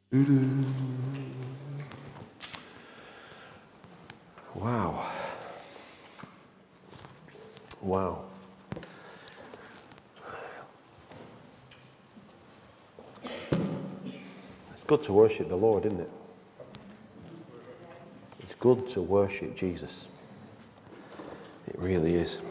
Wow. Wow. It's good to worship the Lord, isn't it? It's good to worship Jesus. It really is.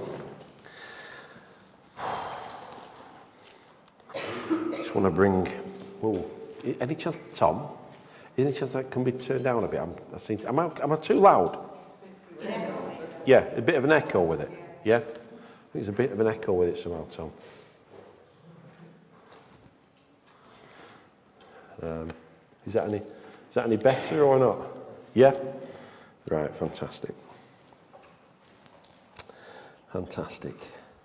Just want to bring... Whoa. Any chance, Tom? Any chance that can be turned down a bit? Am I too loud? Yeah, a bit of an echo with it. Yeah? I think there's a bit of an echo with it somehow, Tom. Is that any better or not? Yeah? Right, fantastic. Fantastic.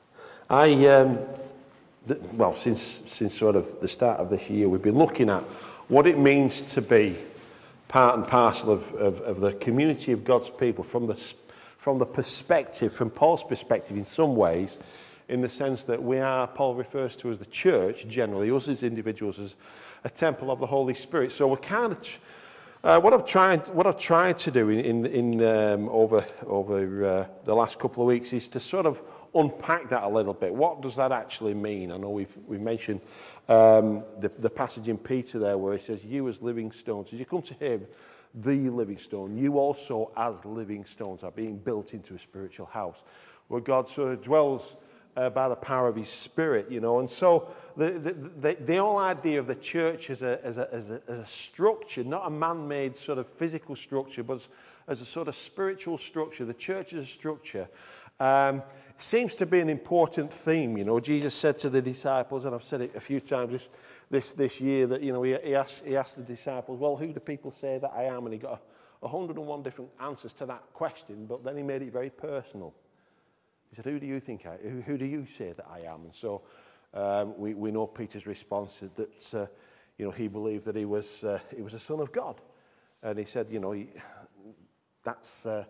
Since sort of the start of this year, we've been looking at what it means to be part and parcel of the community of God's people from the perspective, from Paul's perspective in some ways, in the sense that Paul refers to as the church, generally, us as individuals, as a temple of the Holy Spirit. So we're kind of... what I've tried to do over the last couple of weeks is to sort of unpack that a little bit. What does that actually mean? I know we've mentioned the passage in Peter there where he says, "You as living stones, as you come to him, the living stone, you also as living stones are being built into a spiritual house, where God sort of dwells by the power of his Spirit, you know." And so the whole idea of the church as a structure, not a man-made sort of physical structure, but as a sort of spiritual structure, the church as a structure, seems to be an important theme. You know, Jesus said to the disciples, and I've said it a few times this year, that, you know, he asked the disciples, "Well, who do people say that I am?" And he got 101 different answers to that question, but then he made it very personal. He said, "Who do you think who do you say that I am?" And so we know Peter's response that you know, he believed that he was a son of God, and he said, you know, that's the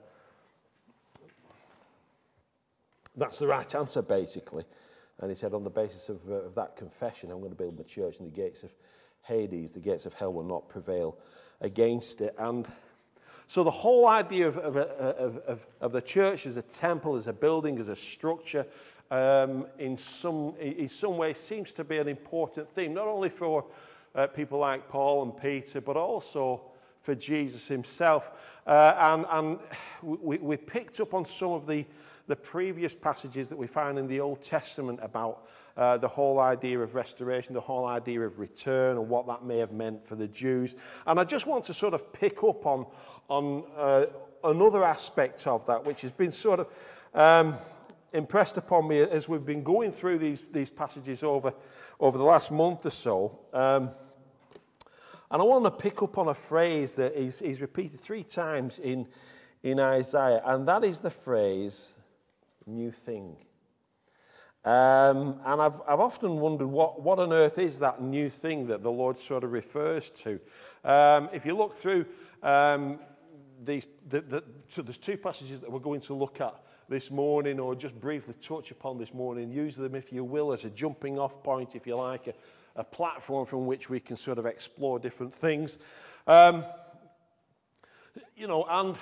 right answer, basically. And he said, on the basis of that confession, I'm going to build my church, and the gates of Hades, the gates of hell, will not prevail against it. And so the whole idea of the church as a temple, as a building, as a structure, in some ways seems to be an important theme, not only for people like Paul and Peter, but also for Jesus himself. And we picked up on some of the previous passages that we find in the Old Testament about the whole idea of restoration, the whole idea of return, and what that may have meant for the Jews. And I just want to sort of pick up on another aspect of that, which has been sort of impressed upon me as we've been going through these passages over the last month or so. And I want to pick up on a phrase that is repeated 3 times in Isaiah, and that is the phrase, new thing. And I've often wondered what on earth is that new thing that the Lord sort of refers to. If you look through so there's 2 passages that we're going to look at this morning, or just briefly touch upon this morning. Use them, if you will, as a jumping off point, if you like, a platform from which we can sort of explore different things. You know, and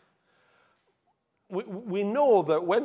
we know that when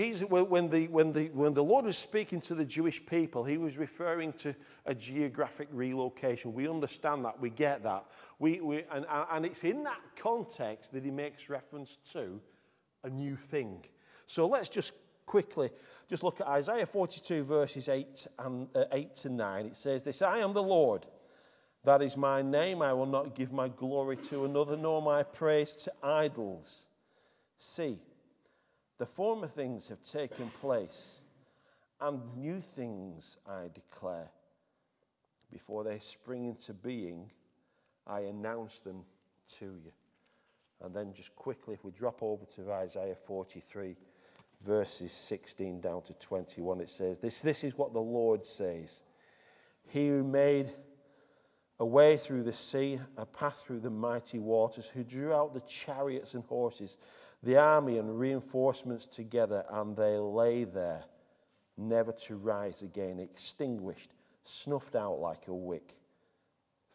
the Lord was speaking to the Jewish people, he was referring to a geographic relocation. We understand that. We get that. And it's in that context that he makes reference to a new thing. So let's just quickly just look at Isaiah 42 verses 8 to 9. It says this: "I am the Lord, that is my name. I will not give my glory to another, nor my praise to idols. See, the former things have taken place, and new things I declare. Before they spring into being, I announce them to you." And then just quickly, if we drop over to Isaiah 43, verses 16 down to 21, it says, This is what the Lord says. "He who made a way through the sea, a path through the mighty waters, who drew out the chariots and horses, the army and reinforcements together, and they lay there, never to rise again, extinguished, snuffed out like a wick.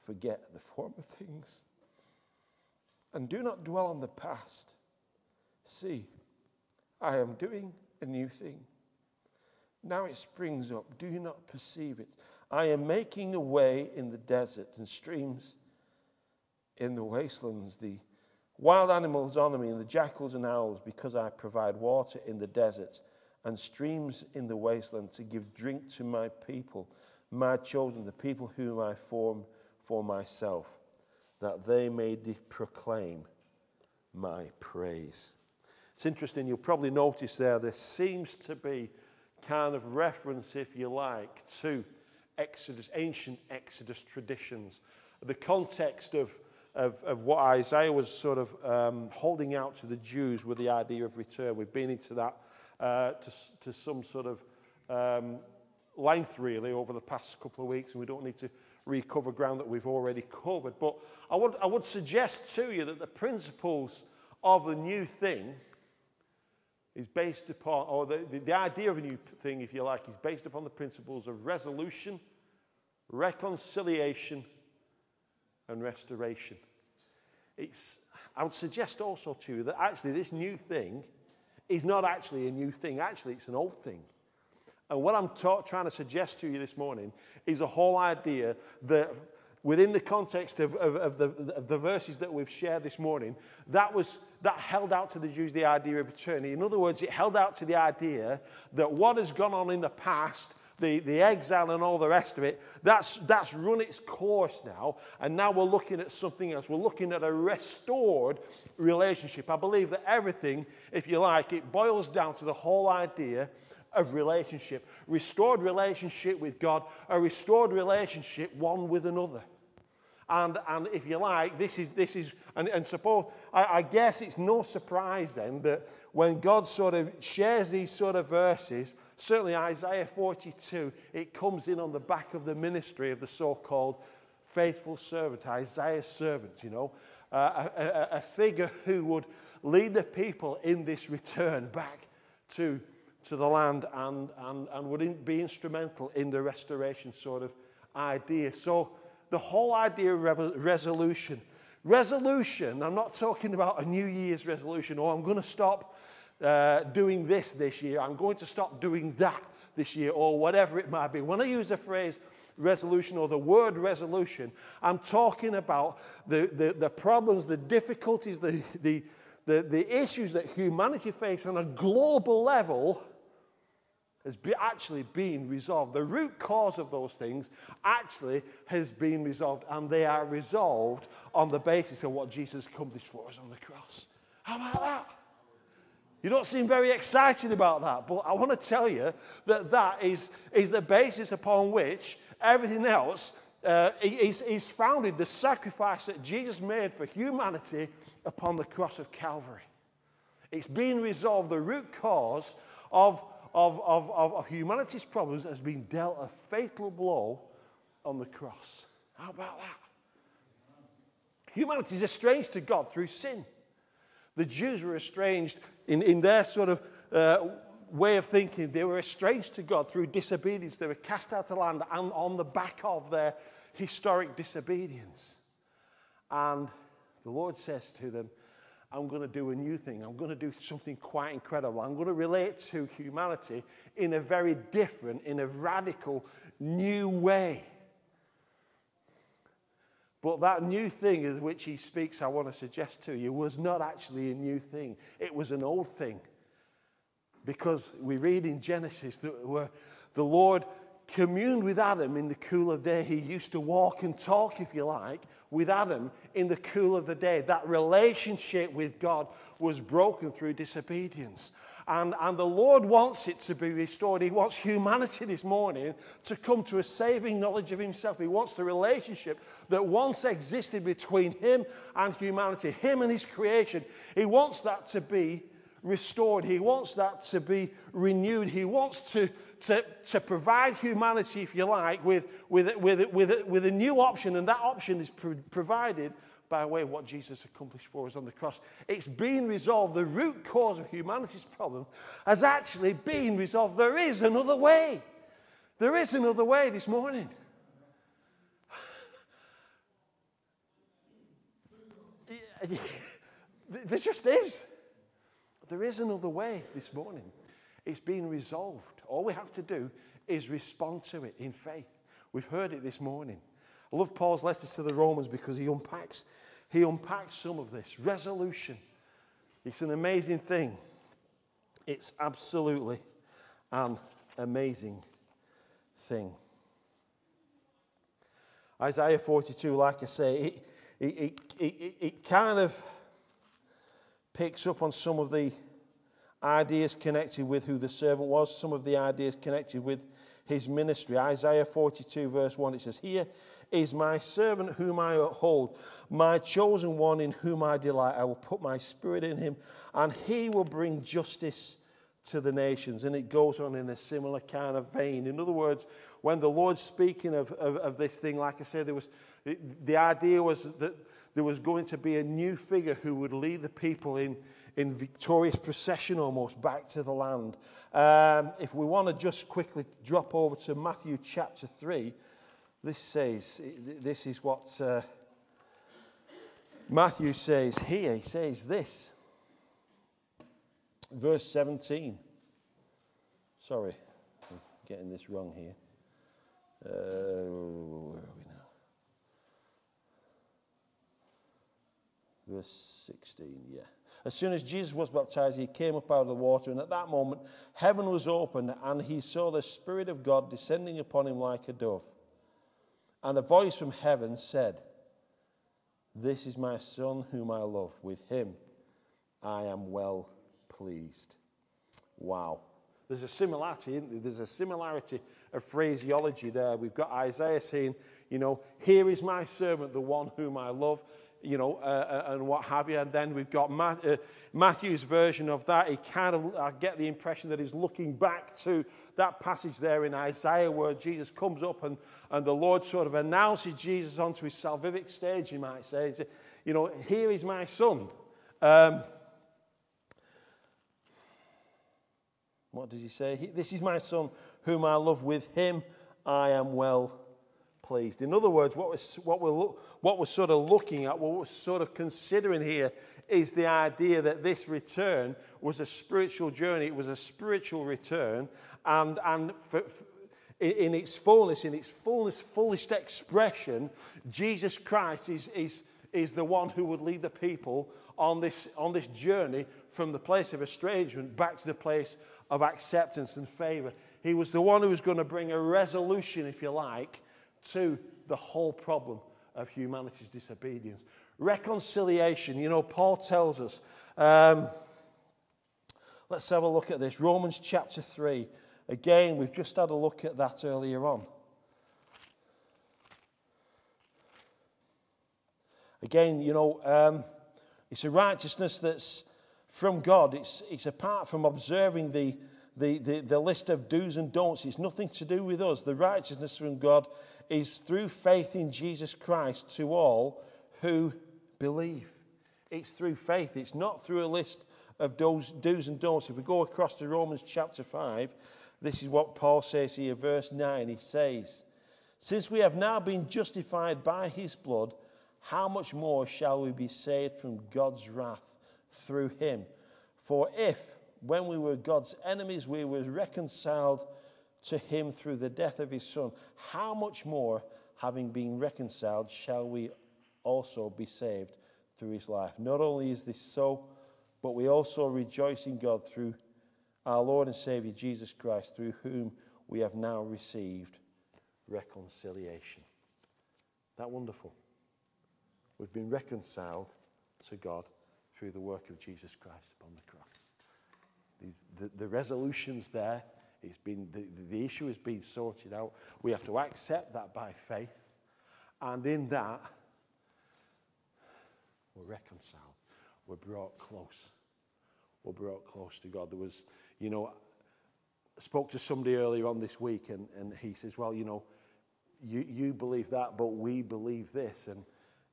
forget the former things. And do not dwell on the past. See, I am doing a new thing. Now it springs up. Do you not perceive it? I am making a way in the desert and streams in the wastelands. The wild animals honor me, and the jackals and owls, because I provide water in the desert and streams in the wasteland to give drink to my people, my chosen, the people whom I form for myself, that they may proclaim my praise. It's interesting, you'll probably notice there seems to be kind of reference, if you like, to Exodus, ancient Exodus traditions. The context of what Isaiah was sort of holding out to the Jews with the idea of return. We've been into that to some sort of length, really, over the past couple of weeks, and we don't need to recover ground that we've already covered. But I would suggest to you that the principles of the new thing is based upon, or the idea of a new thing, if you like, is based upon the principles of resolution, reconciliation, and restoration. I would suggest also to you that actually this new thing is not actually a new thing. Actually, it's an old thing. And what I'm trying to suggest to you this morning is a whole idea that within the context of the verses that we've shared this morning, that held out to the Jews the idea of eternity. In other words, it held out to the idea that what has gone on in the past, the exile and all the rest of it, that's run its course now, and now we're looking at something else. We're looking at a restored relationship. I believe that everything, if you like, it boils down to the whole idea of relationship. Restored relationship with God, a restored relationship one with another. And if you like, this is and suppose, I guess it's no surprise then that when God sort of shares these sort of verses, certainly Isaiah 42, it comes in on the back of the ministry of the so-called faithful servant, Isaiah's servant, a figure who would lead the people in this return back to the land and would be instrumental in the restoration sort of idea. So the whole idea of resolution, I'm not talking about a New Year's resolution, or I'm going to stop doing this year, I'm going to stop doing that this year, or whatever it might be. When I use the phrase resolution or the word resolution, I'm talking about the problems, the difficulties, the issues that humanity faces on a global level has actually been resolved. The root cause of those things actually has been resolved, and they are resolved on the basis of what Jesus accomplished for us on the cross. How about that? You don't seem very excited about that, but I want to tell you that is the basis upon which everything else is founded, the sacrifice that Jesus made for humanity upon the cross of Calvary. It's been resolved. The root cause of humanity's problems has been dealt a fatal blow on the cross. How about that? Humanity is estranged to God through sin. The Jews were estranged in their sort of way of thinking. They were estranged to God through disobedience. They were cast out of the land and on the back of their historic disobedience. And the Lord says to them, I'm going to do a new thing. I'm going to do something quite incredible. I'm going to relate to humanity in a very different, in a radical, new way. But that new thing of which he speaks, I want to suggest to you, was not actually a new thing. It was an old thing. Because we read in Genesis that where the Lord communed with Adam in the cool of day. He used to walk and talk, if you like, with Adam in the cool of the day. That relationship with God was broken through disobedience. And the Lord wants it to be restored. He wants humanity this morning to come to a saving knowledge of himself. He wants the relationship that once existed between him and humanity, him and his creation. He wants that to be restored. He wants that to be renewed. He wants to provide humanity, if you like, with a new option, and that option is provided by way of what Jesus accomplished for us on the cross. It's been resolved. The root cause of humanity's problem has actually been resolved. There is another way. There is another way this morning. There just is. There is another way this morning. It's been resolved. All we have to do is respond to it in faith. We've heard it this morning. I love Paul's letters to the Romans because he unpacks some of this. Resolution. It's an amazing thing. It's absolutely an amazing thing. Isaiah 42, like I say, it kind of picks up on some of the ideas connected with who the servant was, some of the ideas connected with his ministry. Isaiah 42 verse 1, it says, "Here is my servant whom I uphold, my chosen one in whom I delight. I will put my spirit in him, and he will bring justice to the nations." And it goes on in a similar kind of vein. In other words, when the Lord's speaking of this thing, like I said, the idea was that there was going to be a new figure who would lead the people in victorious procession almost back to the land. If we want to just quickly drop over to Matthew chapter 3, this is what Matthew says here. He says this, verse 17. Sorry, I'm getting this wrong here. Where are we now? Verse 16, yeah. "As soon as Jesus was baptized, he came up out of the water, and at that moment heaven was opened, and he saw the Spirit of God descending upon him like a dove. And a voice from heaven said, 'This is my Son whom I love. With him I am well pleased.'" Wow. There's a similarity, isn't there? There's a similarity of phraseology there. We've got Isaiah saying, "Here is my servant, the one whom I love," and what have you. And then we've got Matthew's version of that. I get the impression that he's looking back to that passage there in Isaiah where Jesus comes up and the Lord sort of announces Jesus onto his salvific stage, you might say. "Here is my son." What does he say? "This is my son whom I love. With him I am well pleased." In other words, what we're sort of looking at, what we're sort of considering here is the idea that this return was a spiritual journey. It was a spiritual return, and in its fullest expression, Jesus Christ is the one who would lead the people on this journey from the place of estrangement back to the place of acceptance and favor. He was the one who was going to bring a resolution, if you like, to the whole problem of humanity's disobedience. Reconciliation. Paul tells us. Let's have a look at this. Romans chapter 3. Again, we've just had a look at that earlier on. Again, it's a righteousness that's from God. It's apart from observing the list of do's and don'ts. It's nothing to do with us. The righteousness from God is through faith in Jesus Christ to all who believe. It's through faith. It's not through a list of do's and don'ts. If we go across to Romans chapter 5, this is what Paul says here, verse 9. He says, "Since we have now been justified by his blood, how much more shall we be saved from God's wrath through him? For if, when we were God's enemies, we were reconciled to him through the death of his Son, how much more, having been reconciled, shall we also be saved through his life? Not only is this so, but we also rejoice in God through our Lord and Savior Jesus Christ, through whom we have now received reconciliation." Isn't that wonderful? We've been reconciled to God through the work of Jesus Christ upon the cross. The resolution's there. It's been the issue has been sorted out. We have to accept that by faith, and in that we're reconciled. We're brought close. We're brought close to God. There was, I spoke to somebody earlier on this week, and he says, "Well, you believe that, but we believe this." And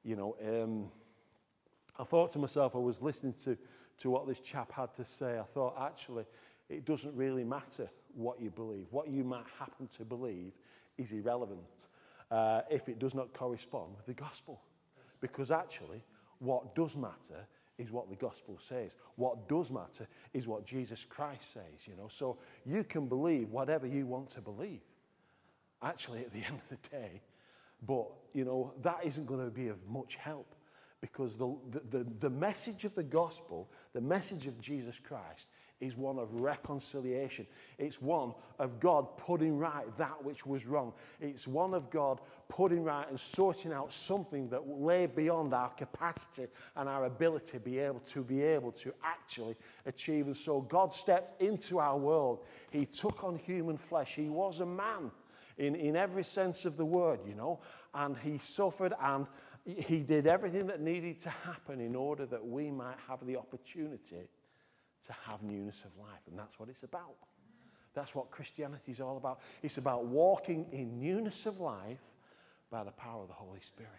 I thought to myself, I was listening to what this chap had to say. I thought, actually, it doesn't really matter what you believe. What you might happen to believe is irrelevant if it does not correspond with the gospel. Because actually, What does matter is what the gospel says. What does matter is what Jesus Christ says, you know. So you can believe whatever you want to believe, actually, at the end of the day. But, you know, that isn't going to be of much help, because the message of the gospel, the message of Jesus Christ, is one of reconciliation. It's one of God putting right that which was wrong. It's one of God putting right and sorting out something that lay beyond our capacity and our ability to be able to actually achieve. And so God stepped into our world. He took on human flesh. He was a man in every sense of the word, you know, and he suffered, and he did everything that needed to happen in order that we might have the opportunity to have newness of life. And that's what it's about. That's what Christianity is all about. It's about walking in newness of life by the power of the Holy Spirit.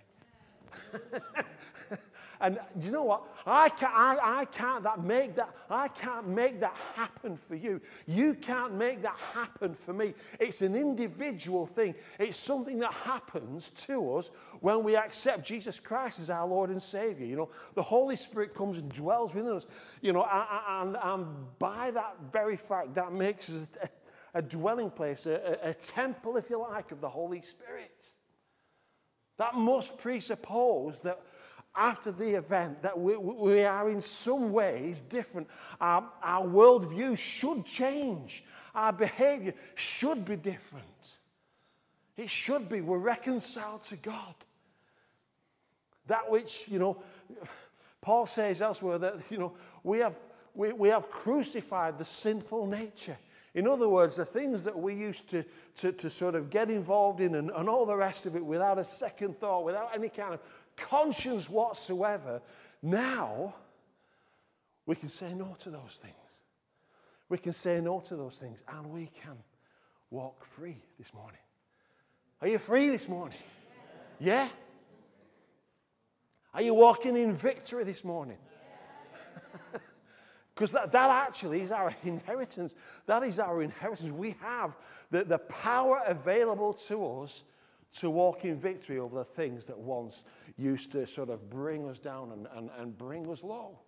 And do you know what? I can't make that happen for you. You can't make that happen for me. It's an individual thing. It's something that happens to us when we accept Jesus Christ as our Lord and Savior. You know, the Holy Spirit comes and dwells within us. You know, and by that very fact, that makes us a dwelling place, a temple, if you like, of the Holy Spirit. That must presuppose that after the event that we are in some ways different. Our worldview should change. Our behavior should be different. It should be. We're reconciled to God. That which, you know, Paul says elsewhere that, you know, we have crucified the sinful nature. In other words, the things that we used to sort of get involved in and all the rest of it without a second thought, without any kind of conscience whatsoever, now we can say no to those things. We can say no to those things, and we can walk free this morning. Are you free this morning? Yeah? Are you walking in victory this morning? Because that actually is our inheritance. That is our inheritance. We have the power available to us to walk in victory over the things that once used to sort of bring us down and bring us low.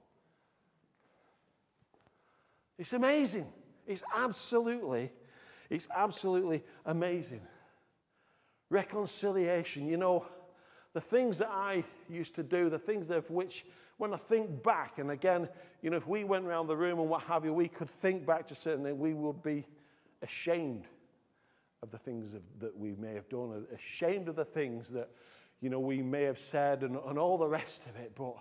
It's amazing. It's absolutely amazing. Reconciliation. You know, the things that I used to do, the things of which, when I think back, and again, you know, if we went around the room and what have you, we could think back to certain things, we would be ashamed of the things that we may have done, ashamed of the things that, you know, we may have said and all the rest of it, but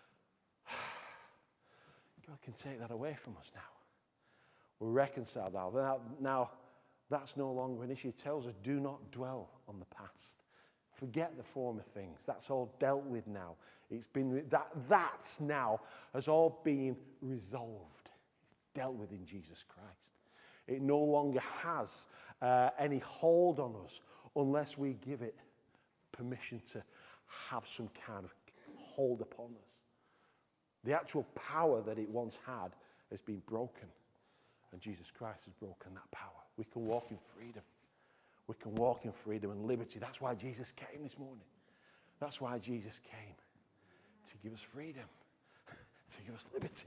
God can take that away from us now. We're reconciled now. Now, that's no longer an issue. He tells us, do not dwell on the past. Forget the former things. That's all dealt with now. It's been that's now has all been resolved. It's dealt with in Jesus Christ. It no longer has any hold on us unless we give it permission to have some kind of hold upon us. The actual power that it once had has been broken, and Jesus Christ has broken that power. We can walk in freedom. We can walk in freedom and liberty. That's why Jesus came this morning. That's why Jesus came. To give us freedom. To give us liberty.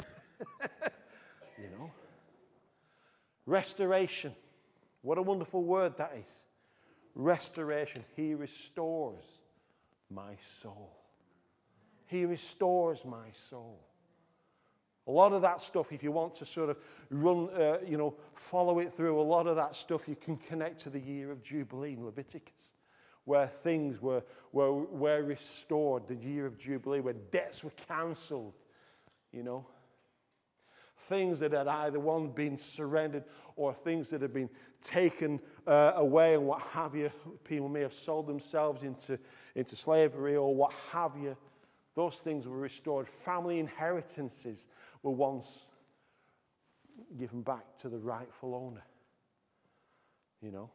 You know? Restoration. What a wonderful word that is. Restoration. He restores my soul. He restores my soul. A lot of that stuff, if you want to sort of run, follow it through, a lot of that stuff you can connect to the year of Jubilee in Leviticus, where things were restored, the year of Jubilee, where debts were cancelled, you know. Things that had either one been surrendered or things that had been taken away and what have you. People may have sold themselves into slavery or what have you. Those things were restored. Family inheritances were once given back to the rightful owner. You know?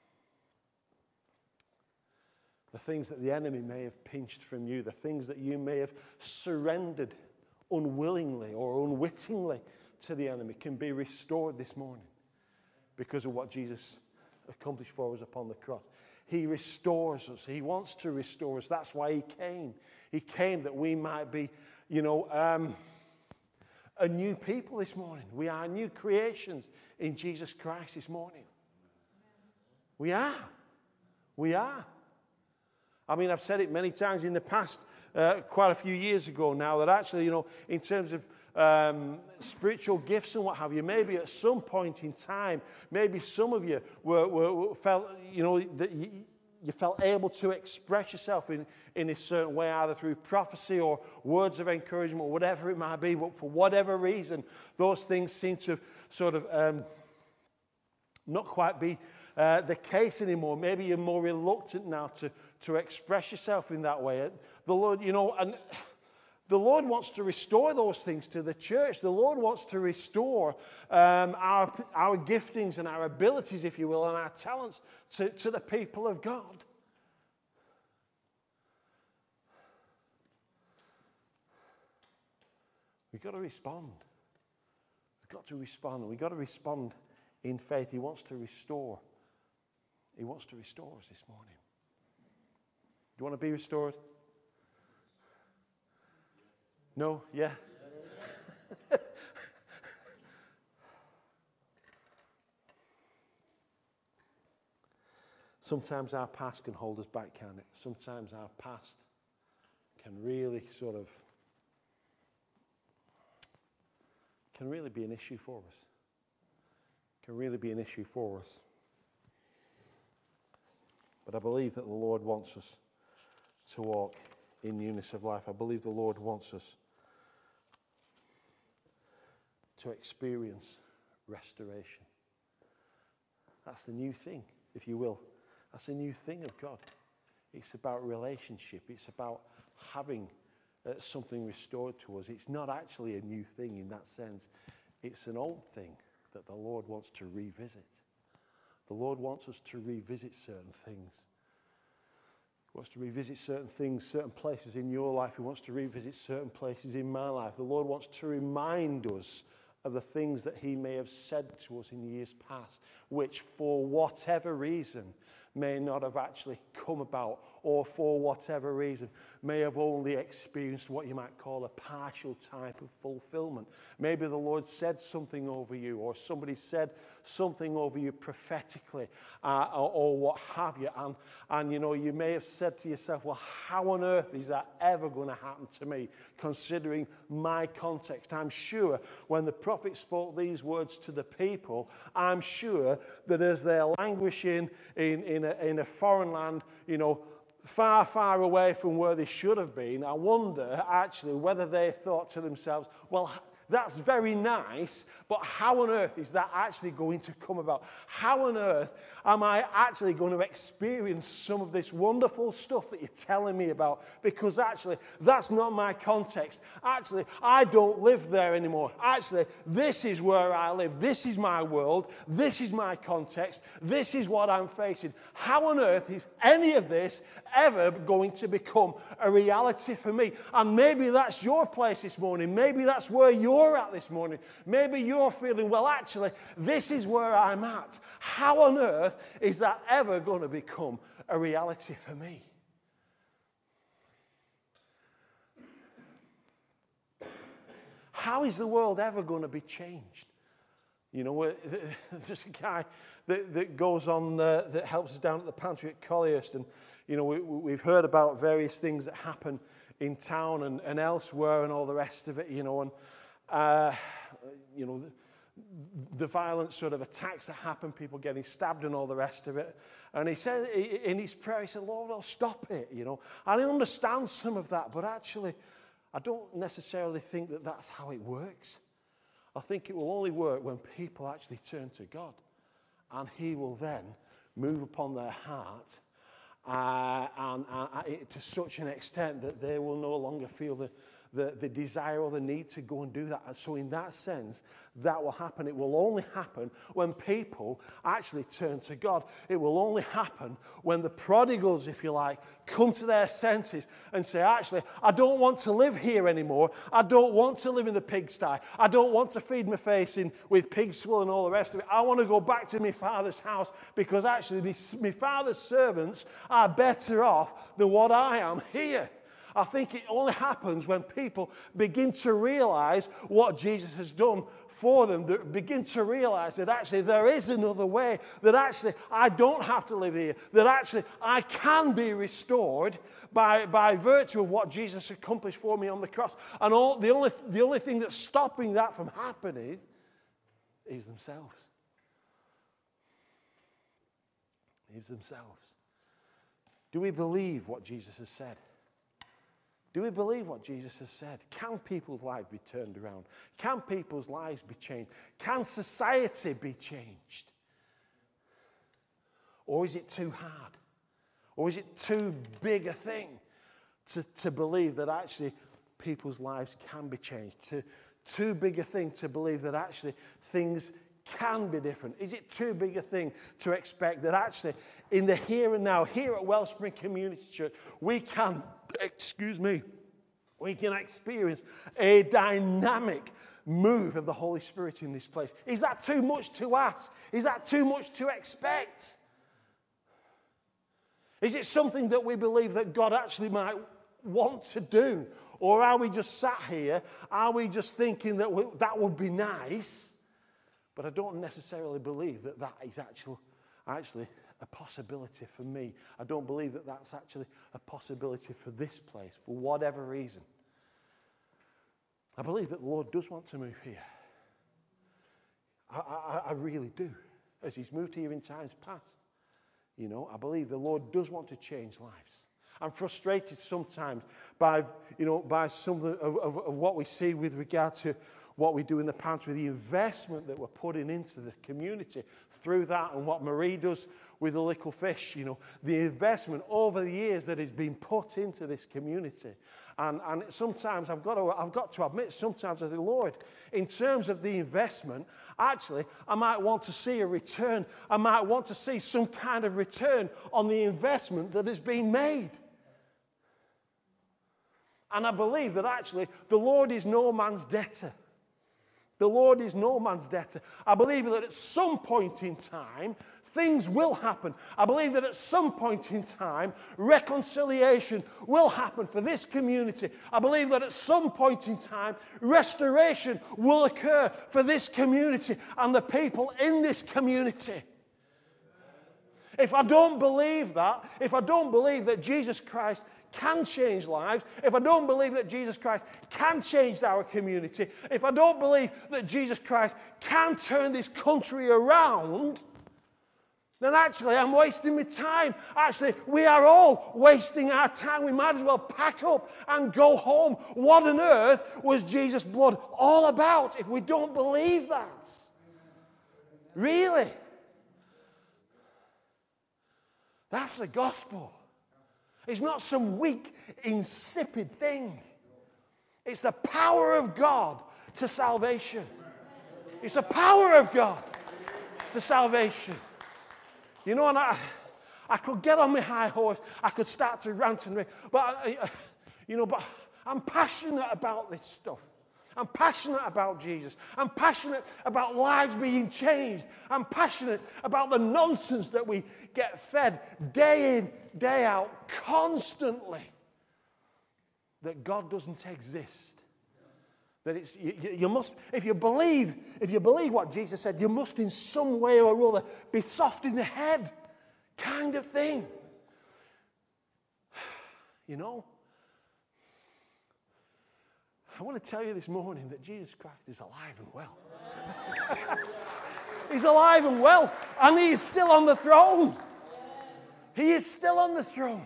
The things that the enemy may have pinched from you, the things that you may have surrendered unwillingly or unwittingly to the enemy can be restored this morning because of what Jesus accomplished for us upon the cross. He restores us. He wants to restore us. That's why he came. He came that we might be, a new people this morning. We are new creations in Jesus Christ this morning. We are. We are. I mean, I've said it many times in the past, quite a few years ago now, that actually, in terms of spiritual gifts and what have you, maybe at some point in time, maybe some of you felt, that you felt able to express yourself in a certain way, either through prophecy or words of encouragement or whatever it might be, but for whatever reason, those things seem to sort of not quite be the case anymore. Maybe you're more reluctant now to express yourself in that way. The Lord, and the Lord wants to restore those things to the church. The Lord wants to restore our giftings and our abilities, if you will, and our talents to the people of God. We've got to respond. We've got to respond. We've got to respond in faith. He wants to restore. He wants to restore us this morning. Do you want to be restored? No? Yeah? Yes. Sometimes our past can hold us back, can't it? Sometimes our past can really can really be an issue for us. Can really be an issue for us. But I believe that the Lord wants us to walk in newness of life. I believe the Lord wants us to experience restoration. That's the new thing, if you will. That's the new thing of God. It's about relationship. It's about having something restored to us. It's not actually a new thing in that sense. It's an old thing that the Lord wants to revisit. The Lord wants us to revisit certain things. He wants to revisit certain things, certain places in your life. He wants to revisit certain places in my life. The Lord wants to remind us of the things that he may have said to us in years past, which for whatever reason may not have actually come about, or for whatever reason may have only experienced what you might call a partial type of fulfillment. Maybe the Lord said something over you, or somebody said something over you prophetically, or what have you, and you may have said to yourself, well, how on earth is that ever going to happen to me, considering my context? I'm sure when the prophet spoke these words to the people, I'm sure that as they're languishing in a foreign land, far, far away from where they should have been, I wonder actually whether they thought to themselves, well, that's very nice, but how on earth is that actually going to come about? How on earth am I actually going to experience some of this wonderful stuff that you're telling me about? Because actually, that's not my context. Actually, I don't live there anymore. Actually, this is where I live. This is my world. This is my context. This is what I'm facing. How on earth is any of this ever going to become a reality for me? And maybe that's your place this morning. Maybe that's where you're at this morning. Maybe you're feeling, well, actually, this is where I'm at. How on earth is that ever going to become a reality for me? How is the world ever going to be changed? There's a guy that goes on, that helps us down at the pantry at Collyhurst, and we've heard about various things that happen in town and elsewhere and all the rest of it, and the violent sort of attacks that happen, people getting stabbed and all the rest of it. And he said in his prayer, he said, Lord, well, stop it, And I understand some of that, but actually, I don't necessarily think that that's how it works. I think it will only work when people actually turn to God, and he will then move upon their heart and to such an extent that they will no longer feel the desire or the need to go and do that. And so in that sense, that will happen. It will only happen when people actually turn to God. It will only happen when the prodigals, if you like, come to their senses and say, actually, I don't want to live here anymore. I don't want to live in the pigsty. I don't want to feed my face in with pig swill and all the rest of it. I want to go back to my father's house because actually my father's servants are better off than what I am here. I think it only happens when people begin to realize what Jesus has done for them, that begin to realize that actually there is another way, that actually I don't have to live here, that actually I can be restored by virtue of what Jesus accomplished for me on the cross. And the only thing that's stopping that from happening is themselves. Is themselves. Do we believe what Jesus has said? Do we believe what Jesus has said? Can people's lives be turned around? Can people's lives be changed? Can society be changed? Or is it too hard? Or is it too big a thing to believe that actually people's lives can be changed? Too big a thing to believe that actually things can be different? Is it too big a thing to expect that actually in the here and now, here at Wellspring Community Church, we can experience a dynamic move of the Holy Spirit in this place? Is that too much to ask? Is that too much to expect? Is it something that we believe that God actually might want to do? Or are we just sat here? Are we just thinking that that would be nice? But I don't necessarily believe that that is actually a possibility for me. I don't believe that that's actually a possibility for this place, for whatever reason. I believe that the Lord does want to move here. I really do. As He's moved here in times past, I believe the Lord does want to change lives. I'm frustrated sometimes by some of what we see with regard to what we do in the pantry, the investment that we're putting into the community through that, and what Marie does with the little fish, the investment over the years that has been put into this community. And sometimes I've got to admit, sometimes I think, Lord, in terms of the investment, actually, I might want to see a return. I might want to see some kind of return on the investment that has been made. And I believe that actually the Lord is no man's debtor. The Lord is no man's debtor. I believe that at some point in time, things will happen. I believe that at some point in time, reconciliation will happen for this community. I believe that at some point in time, restoration will occur for this community and the people in this community. If I don't believe that, if I don't believe that Jesus Christ can change lives, if I don't believe that Jesus Christ can change our community, if I don't believe that Jesus Christ can turn this country around, then actually I'm wasting my time. Actually, we are all wasting our time. We might as well pack up and go home. What on earth was Jesus' blood all about if we don't believe that? Really? That's the gospel. It's not some weak, insipid thing. It's the power of God to salvation. It's the power of God to salvation. And I could get on my high horse. I could start to rant and rave. But I'm passionate about this stuff. I'm passionate about Jesus. I'm passionate about lives being changed. I'm passionate about the nonsense that we get fed day in, day out, constantly. That God doesn't exist. That it's you must, if you believe what Jesus said, you must in some way or other be soft in the head, kind of thing. I want to tell you this morning that Jesus Christ is alive and well. He's alive and well, and He is still on the throne. He is still on the throne.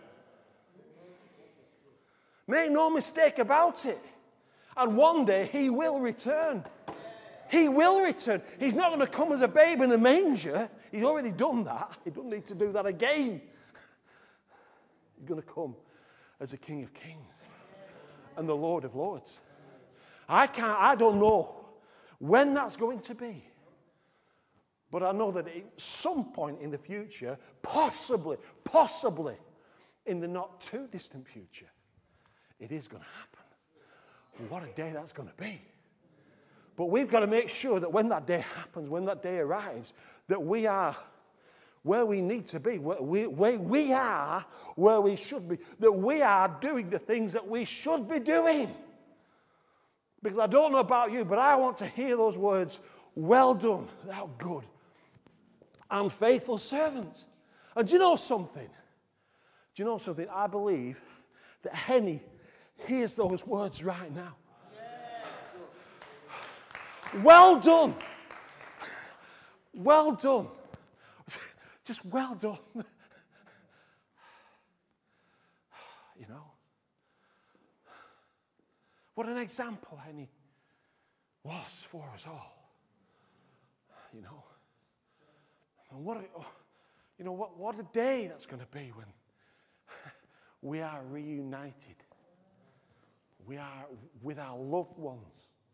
Make no mistake about it. And one day He will return. He will return. He's not going to come as a babe in a manger. He's already done that. He doesn't need to do that again. He's going to come as a King of Kings and the Lord of Lords. I don't know when that's going to be. But I know that at some point in the future, possibly, in the not too distant future, it is going to happen. What a day that's going to be. But we've got to make sure that when that day happens, when that day arrives, that we are where we need to be, where we are where we should be, that we are doing the things that we should be doing. Because I don't know about you, but I want to hear those words, well done, thou good and faithful servant. And do you know something? I believe that Henny hears those words right now. Well done. Well done. Just well done. You know. What an example Henny was for us all. You know. And what a day that's going to be when we are reunited. We are with our loved ones.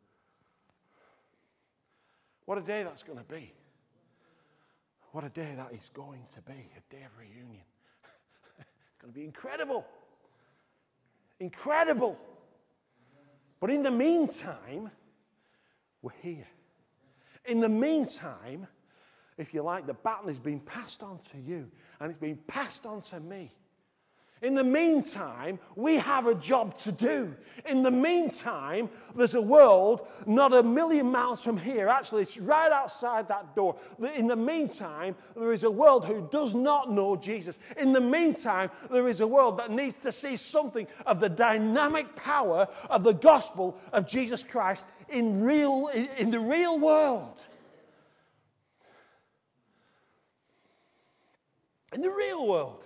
What a day that's going to be. What a day that is going to be, a day of reunion. It's going to be incredible. Incredible. But in the meantime, we're here. In the meantime, if you like, the baton is being passed on to you, and it's being passed on to me. In the meantime, we have a job to do. In the meantime, there's a world not a million miles from here. Actually, it's right outside that door. In the meantime, there is a world who does not know Jesus. In the meantime, there is a world that needs to see something of the dynamic power of the gospel of Jesus Christ in the real world. In the real world.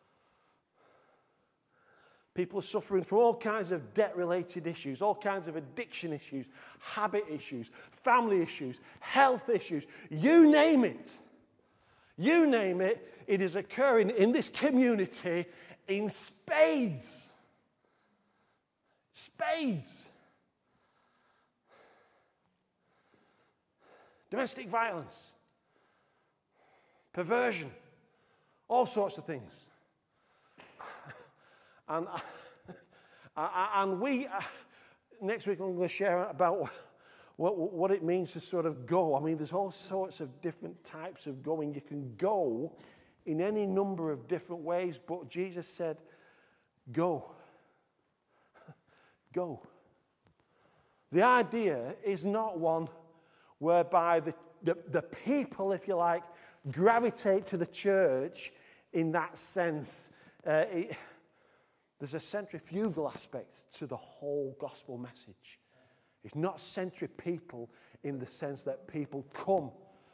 People are suffering from all kinds of debt-related issues, all kinds of addiction issues, habit issues, family issues, health issues. You name it. You name it, it is occurring in this community in spades. Spades. Domestic violence. Perversion. All sorts of things. And we, next week I'm going to share about what it means to sort of go. I mean, there's all sorts of different types of going. You can go in any number of different ways, but Jesus said, go. Go. The idea is not one whereby the people, if you like, gravitate to the church in that sense. There's a centrifugal aspect to the whole gospel message. It's not centripetal in the sense that people come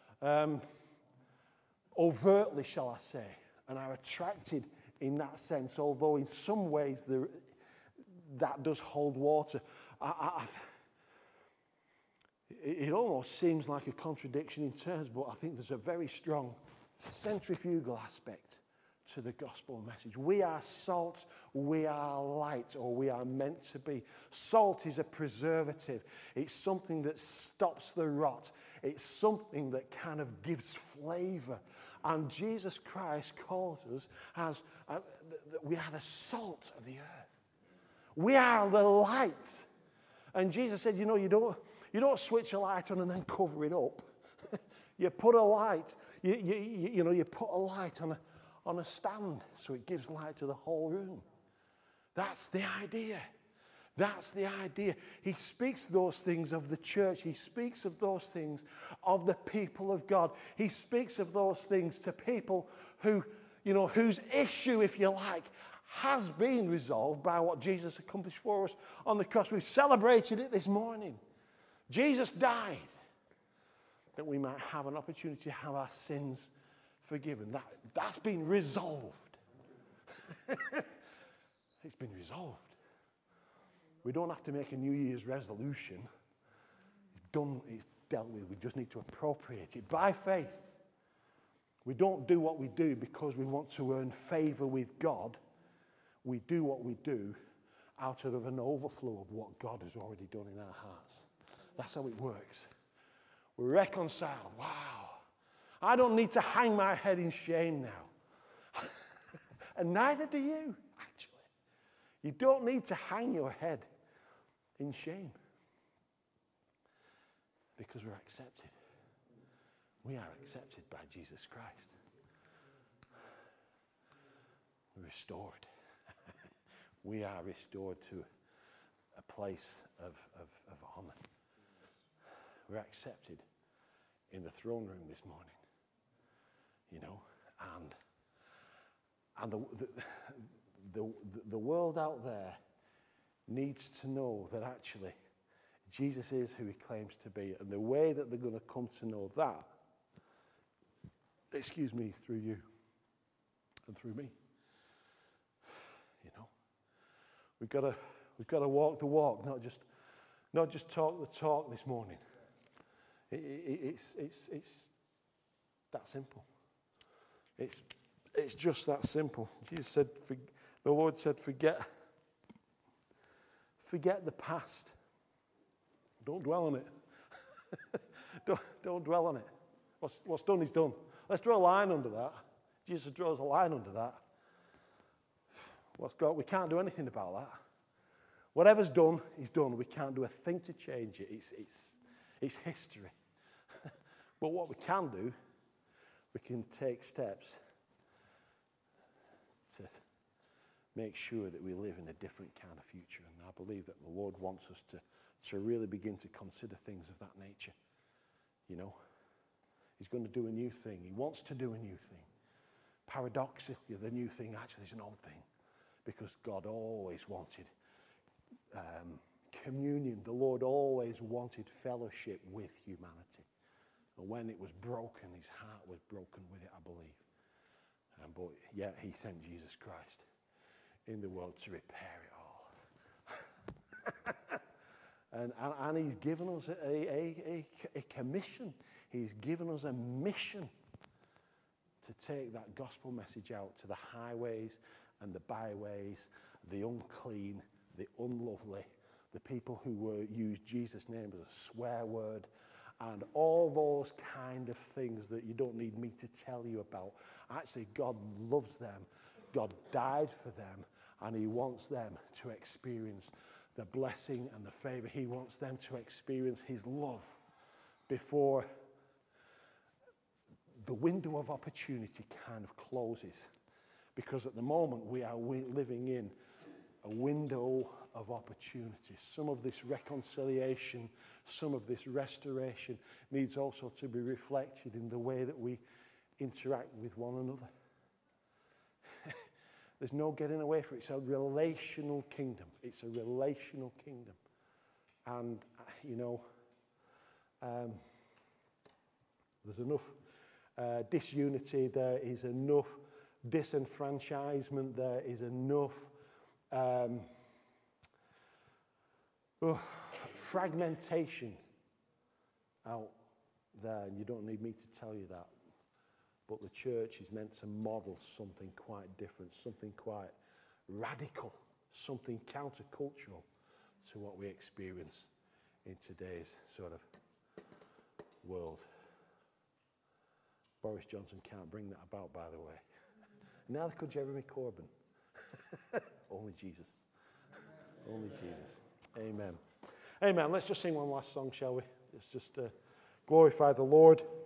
overtly, shall I say, and are attracted in that sense, although in some ways that does hold water. It almost seems like a contradiction in terms, but I think there's a very strong centrifugal aspect to the gospel message. We are salt, we are light, or we are meant to be. Salt is a preservative. It's something that stops the rot. It's something that kind of gives flavor. And Jesus Christ calls us as we are the salt of the earth. We are the light. And Jesus said, you don't switch a light on and then cover it up. You put a light, you put a light on a stand so it gives light to the whole room. That's the idea. That's the idea. He speaks those things of the church. He speaks of those things of the people of God. He speaks of those things to people whose issue, if you like, has been resolved by what Jesus accomplished for us on the cross. We've celebrated it this morning. Jesus died that we might have an opportunity to have our sins forgiven. That's been resolved. It's been resolved. We don't have to make a New Year's resolution. It's done, it's dealt with. We just need to appropriate it by faith. We don't do what we do because we want to earn favor with God. We do what we do out of an overflow of what God has already done in our hearts. That's how it works. We're reconciled. Wow. I don't need to hang my head in shame now. And neither do you, actually. You don't need to hang your head in shame. Because we're accepted. We are accepted by Jesus Christ. We're restored. We are restored to a place of honor. We're accepted in the throne room this morning. You know, and the world out there needs to know that actually Jesus is who he claims to be. And the way that they're going to come to know that, is through you and through me. You know, we've got to walk the walk, not just talk the talk this morning. It's that simple. It's just that simple. Jesus said, the Lord said, forget the past. Don't dwell on it. don't dwell on it. What's done is done. Let's draw a line under that. Jesus draws a line under that. We can't do anything about that. Whatever's done is done. We can't do a thing to change it. It's history. But what we can do, we can take steps to make sure that we live in a different kind of future. And I believe that the Lord wants us to really begin to consider things of that nature. You know, he's going to do a new thing. He wants to do a new thing. Paradoxically, the new thing actually is an old thing, because God always wanted communion. The Lord always wanted fellowship with humanity. And when it was broken, his heart was broken with it, I believe. But yet he sent Jesus Christ in the world to repair it all. and he's given us a commission. He's given us a mission to take that gospel message out to the highways and the byways, the unclean, the unlovely, the people who use Jesus' name as a swear word, and all those kind of things that you don't need me to tell you about. Actually, God loves them. God died for them, and he wants them to experience the blessing and the favor. He wants them to experience his love before the window of opportunity kind of closes. Because at the moment we are living in a window of opportunity. Some of this reconciliation, some of this restoration needs also to be reflected in the way that we interact with one another. There's no getting away from it. It's a relational kingdom. It's a relational kingdom. And, you know, there's enough disunity. There is enough disenfranchisement. There is enough fragmentation out there. And you don't need me to tell you that. But the church is meant to model something quite different, something quite radical, something countercultural to what we experience in today's sort of world. Boris Johnson can't bring that about, by the way. Neither could Jeremy Corbyn. Only Jesus. Only Jesus. Amen. Amen. Let's just sing one last song, shall we? Let's just glorify the Lord.